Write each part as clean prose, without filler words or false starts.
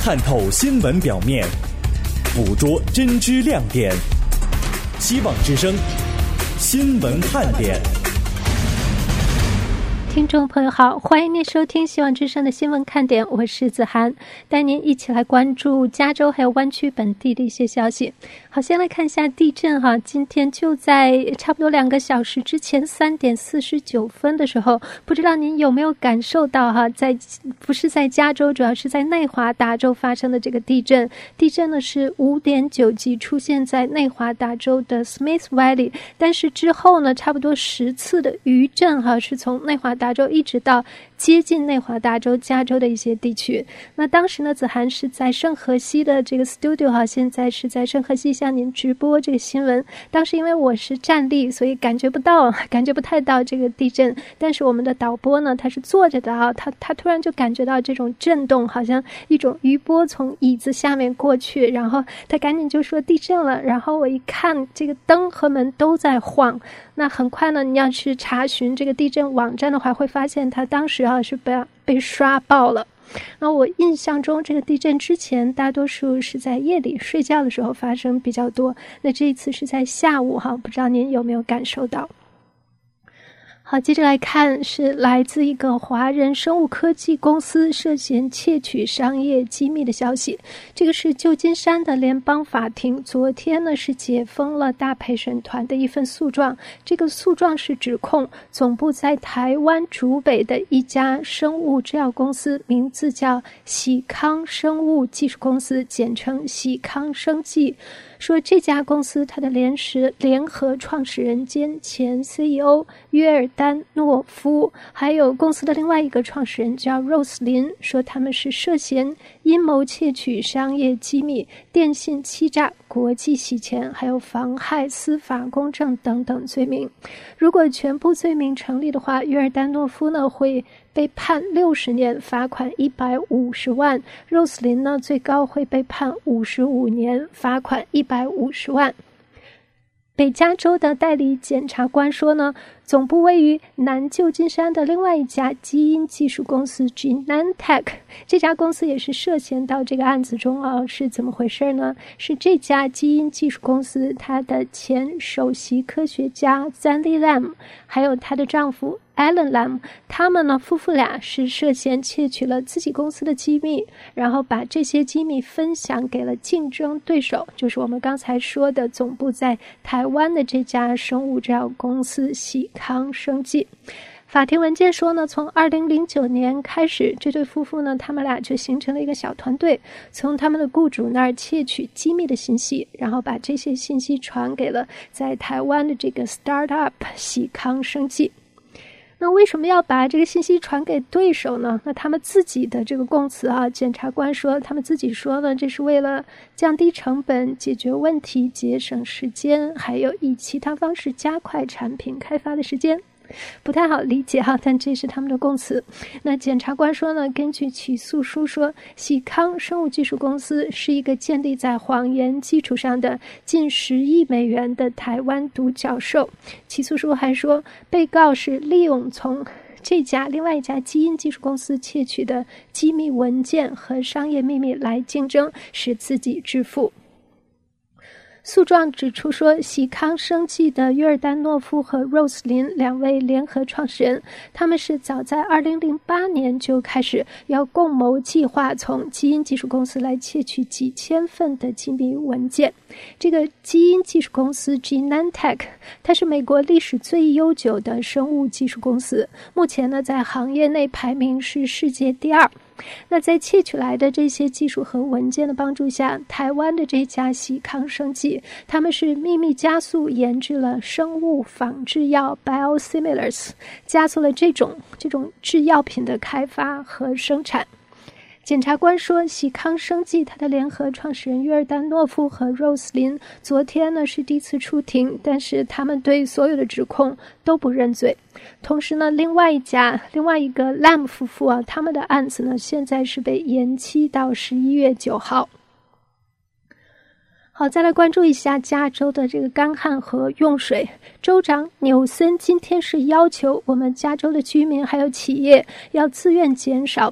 看透新闻表面，捕捉真知亮点。希望之声新闻看点。 听众朋友好，欢迎您收听希望之声的新闻看点，我是子涵，带您一起来关注加州还有湾区本地的一些消息。好，先来看一下地震哈，今天就在差不多2个小时之前3点49分的时候，不知道您有没有感受到哈，不是在加州，主要是在内华达州发生的这个地震。地震呢是5.9级，出现在内华达州的 Smith Valley， 但是之后呢差不多10次的余震哈，是从内华达州一直到接近内华达州加州的一些地区。那当时呢子涵是在圣荷西的这个 studio 哈，现在是在圣荷西向您直播这个新闻。当时因为我是站立，所以感觉不太到这个地震，但是我们的导播呢他是坐着的啊，他突然就感觉到这种震动，好像一种余波从椅子下面过去，然后他赶紧就说地震了，然后我一看这个灯和门都在晃。那很快呢你要去查询这个地震网站的话，会发现他当时是被刷爆了。那我印象中这个地震之前大多数是在夜里睡觉的时候发生比较多，那这一次是在下午哈，不知道您有没有感受到。好，接着来看是来自一个华人生物科技公司涉嫌窃取商业机密的消息。这个是旧金山的联邦法庭昨天呢是解封了大陪审团的一份诉状。这个诉状是指控总部在台湾竹北的一家生物制药公司，名字叫喜康生物技术公司，简称喜康生技，说这家公司它的联合创始人兼前 CEO 约尔丹诺夫，还有公司的另外一个创始人叫 Rose 林，说他们是涉嫌阴谋窃取商业机密、电信欺诈、国际洗钱，还有妨害司法公正等等罪名。如果全部罪名成立的话，约尔丹诺夫呢会被判60年，罚款150万。Rose 林呢最高会被判55年，罚款150万。北加州的代理检察官说呢，总部位于南旧金山的另外一家基因技术公司 Genentech， 这家公司也是涉嫌到这个案子中啊，是怎么回事呢？是这家基因技术公司它的前首席科学家 Zandy Lam 还有她的丈夫Alan Lam， 他们呢夫妇俩是涉嫌窃取了自己公司的机密，然后把这些机密分享给了竞争对手，就是我们刚才说的总部在台湾的这家生物制药公司喜康生技。法庭文件说呢，从2009年开始，这对夫妇呢他们俩就形成了一个小团队，从他们的雇主那儿窃取机密的信息，然后把这些信息传给了在台湾的这个 startup 喜康生技。那为什么要把这个信息传给对手呢？那他们自己的这个供词啊，检察官说他们自己说呢，这是为了降低成本、解决问题、节省时间，还有以其他方式加快产品开发的时间。不太好理解哈，但这是他们的供词。那检察官说呢，根据起诉书说，喜康生物技术公司是一个建立在谎言基础上的近10亿美元的台湾独角兽。起诉书还说，被告是利用从另外一家基因技术公司窃取的机密文件和商业秘密来竞争，使自己致富。诉状指出说，喜康生技的约尔丹诺夫和 Rose 林2位联合创始人，他们是早在2008年就开始要共谋计划从基因技术公司来窃取几千份的机密文件。这个基因技术公司 Genentech， 它是美国历史最悠久的生物技术公司，目前呢在行业内排名是世界第2。那在窃取来的这些技术和文件的帮助下，台湾的这家喜康生技，他们是秘密加速研制了生物仿制药 biosimilars， 加速了这种制药品的开发和生产。检察官说，喜康生技它的联合创始人约尔丹诺夫和 Rose 林昨天呢是第一次出庭，但是他们对所有的指控都不认罪。同时呢，另外一个 Lam 夫妇啊，他们的案子呢现在是被延期到11月9号。 好，再来关注一下加州的这个干旱和用水。州长纽森今天是要求我们加州的居民还有企业要自愿减少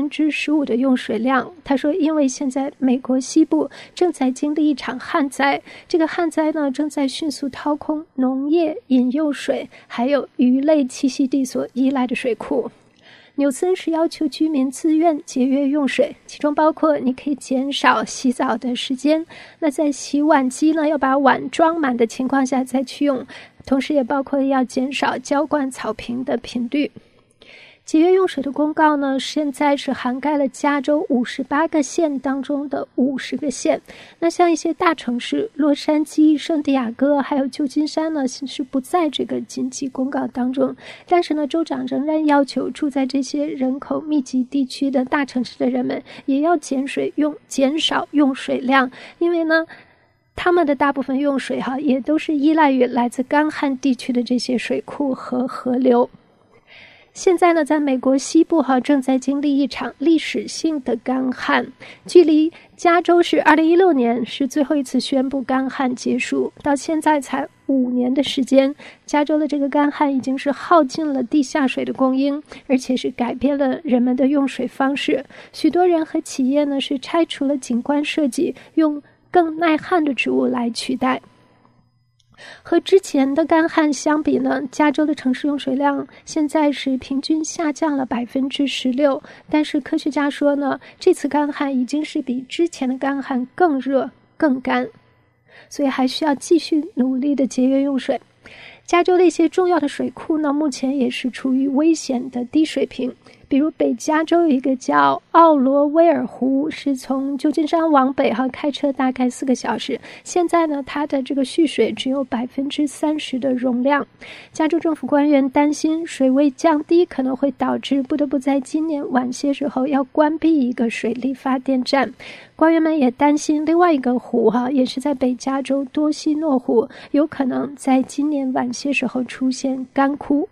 15%的用水量。他说，因为现在美国西部正在经历一场旱灾，这个旱灾呢正在迅速掏空农业、饮用水还有鱼类栖息地所依赖的水库。纽森是要求居民自愿节约用水，其中包括你可以减少洗澡的时间，那在洗碗机呢要把碗装满的情况下再去用，同时也包括要减少浇灌草坪的频率。节约用水的公告呢，现在是涵盖了加州58个县当中的50个县。那像一些大城市，洛杉矶、圣地亚哥还有旧金山呢，是不在这个紧急公告当中。但是呢，州长仍然要求住在这些人口密集地区的大城市的人们，也要减少用水量，因为呢，他们的大部分用水也都是依赖于来自干旱地区的这些水库和河流。现在呢，在美国西部正在经历一场历史性的干旱，距离加州是2016年是最后一次宣布干旱结束，到现在才5年的时间，加州的这个干旱已经是耗尽了地下水的供应，而且是改变了人们的用水方式。许多人和企业呢是拆除了景观设计，用更耐旱的植物来取代。和之前的干旱相比呢，加州的城市用水量现在是平均下降了16%，但是科学家说呢，这次干旱已经是比之前的干旱更热更干，所以还需要继续努力的节约用水。加州的一些重要的水库呢，目前也是处于危险的低水平。比如北加州有一个叫奥罗威尔湖，是从旧金山往北开车大概4个小时，现在呢它的这个蓄水只有30%的容量。加州政府官员担心水位降低可能会导致不得不在今年晚些时候要关闭一个水力发电站。官员们也担心另外一个湖也是在北加州多西诺湖，有可能在今年晚些时候出现干枯。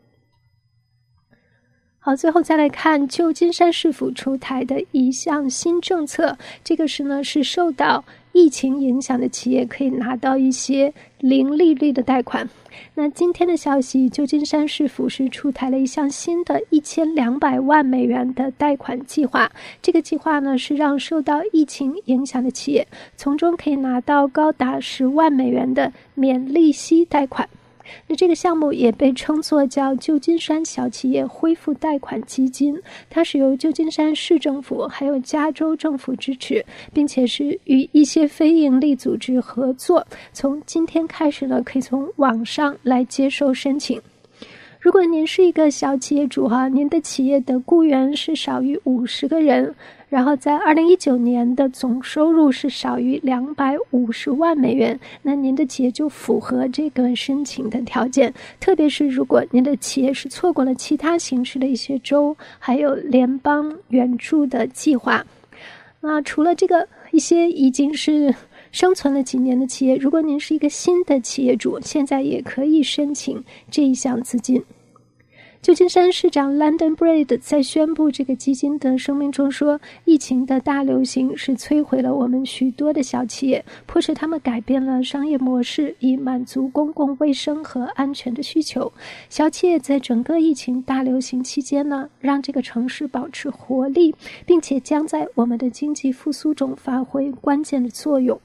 好，最后再来看旧金山市府出台的一项新政策，这个是受到疫情影响的企业可以拿到一些零利率的贷款。那今天的消息，旧金山市府是出台了一项新的1200万美元的贷款计划。这个计划呢是让受到疫情影响的企业从中可以拿到高达10万美元的免利息贷款。那这个项目也被称作叫旧金山小企业恢复贷款基金，它是由旧金山市政府还有加州政府支持，并且是与一些非营利组织合作。从今天开始呢，可以从网上来接受申请。如果您是一个小企业主您的企业的雇员是少于50个人，然后在2019年的总收入是少于250万美元，那您的企业就符合这个申请的条件。特别是如果您的企业是错过了其他形式的一些州还有联邦援助的计划。那除了这个一些已经是生存了几年的企业，如果您是一个新的企业主，现在也可以申请这一项资金。旧金山市长 London Breed 在宣布这个基金的声明中说，疫情的大流行是摧毁了我们许多的小企业，迫使他们改变了商业模式，以满足公共卫生和安全的需求。小企业在整个疫情大流行期间呢，让这个城市保持活力，并且将在我们的经济复苏中发挥关键的作用。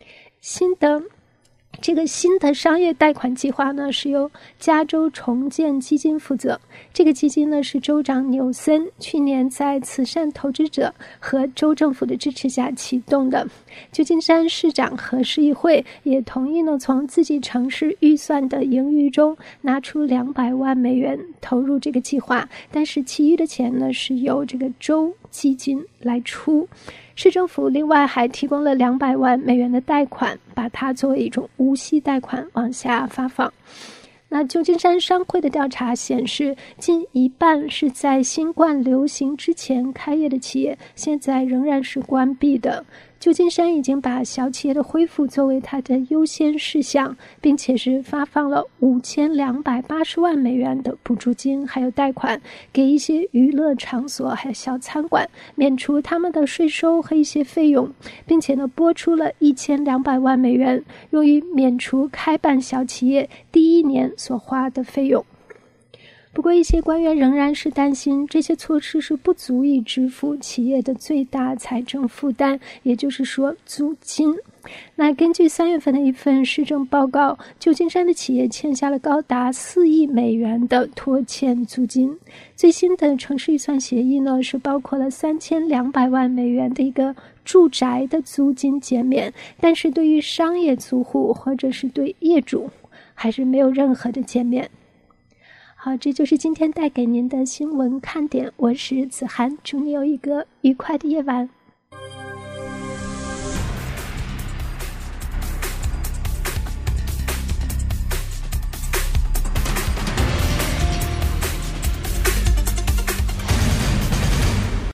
这个新的商业贷款计划呢，是由加州重建基金负责。这个基金呢，是州长纽森去年在慈善投资者和州政府的支持下启动的。旧金山市长和市议会也同意呢，从自己城市预算的盈余中拿出200万美元投入这个计划，但是其余的钱呢，是由这个州基金来出。市政府另外还提供了200万美元的贷款，把它作为一种无息贷款往下发放。那旧金山商会的调查显示，近一半是在新冠流行之前开业的企业，现在仍然是关闭的。 旧金山已经把小企业的恢复作为它的优先事项，并且是发放了5280万美元的补助金，还有贷款给一些娱乐场所还有小餐馆，免除他们的税收和一些费用，并且呢拨出了1200万美元，用于免除开办小企业第一年所花的费用。不过一些官员仍然是担心这些措施是不足以支付企业的最大财政负担，也就是说租金。那根据3月份的一份施政报告，旧金山的企业欠下了高达4亿美元的拖欠租金。最新的城市预算协议呢，是包括了3200万美元的一个住宅的租金减免，但是对于商业租户或者是对业主还是没有任何的减免。好，这就是今天带给您的新闻看点，我是子涵，祝你有一个愉快的夜晚。